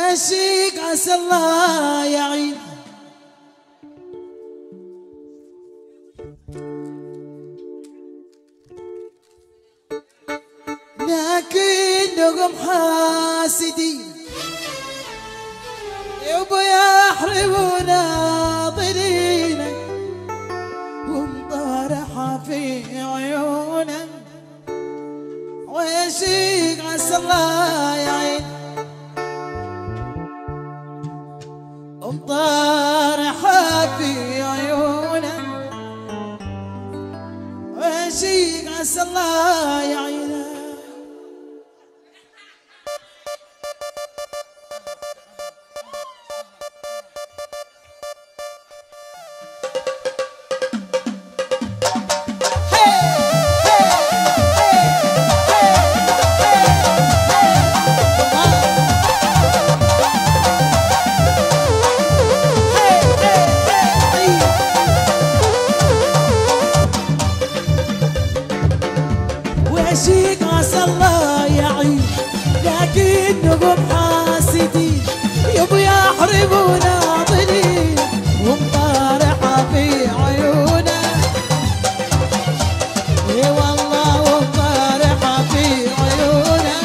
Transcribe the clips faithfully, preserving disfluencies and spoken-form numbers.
ويشيك عسى الله يعين. لكنهم حاسدين يبوا يحرمونا ضلينا ومطارحة في عيونا ويشيك عسى الله يعين. ومطارحة في عيونا ويشيك عسى الله يعين. ويشيك عسى الله يعين. لكنهم حاسدين يبوا يحرمونا ضليل ومطارحة في عيونا. اي والله ومطارحة في عيونا.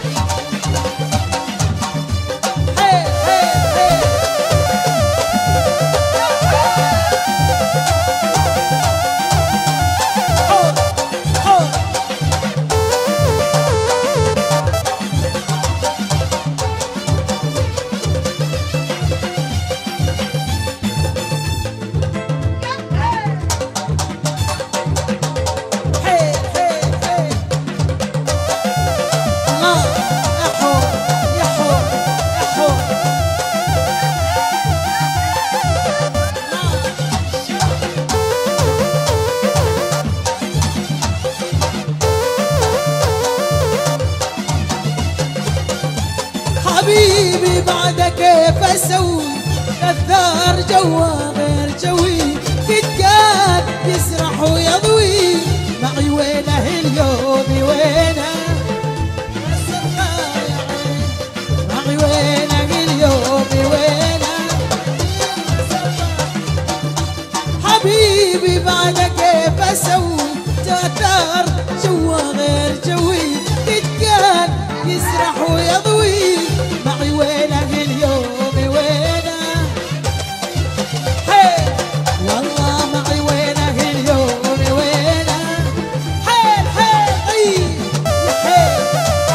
هي هي هي حور حور حبيبي بعد كيف اسوي الثار جوا غير جوي. قد كان يسرح ويضوي معي وينه اليوم وينه معي وينه اليوم وينه. حبيبي بعد كيف اسوي الثار جوا غير جوي. قد كان يسرح ويضوي معي وينه اليوم وينه. حيل والله معي وينه اليوم وينه. حيل حيل طيب حيل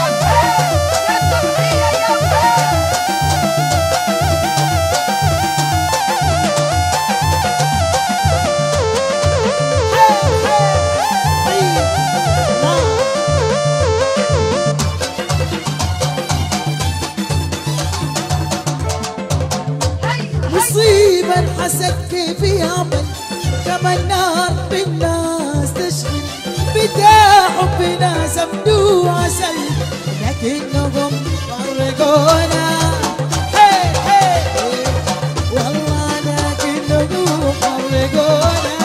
مصيبة الحسد كيف يعمل كما النار بالناس تشغل. بدا حبنا زمدو عسل لكنهم فرقونا. هي هي والله لكنهم فرقونا.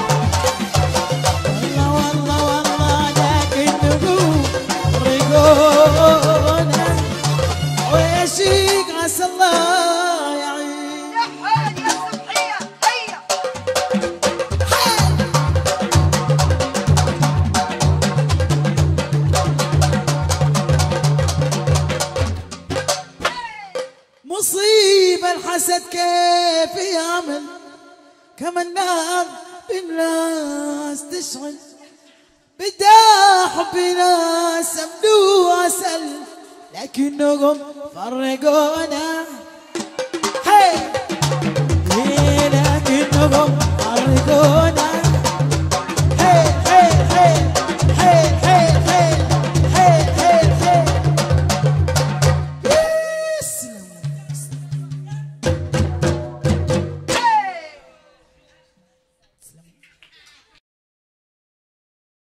والله والله والله لكنهم فرقونا. ويشيك عسى الله يعين. مصيبة الحسد كيف يعمل كما النار بالناس تشعل. بدا حبنا سمدو عسل لكنهم فرقونا. هي لكنهم فرقونا.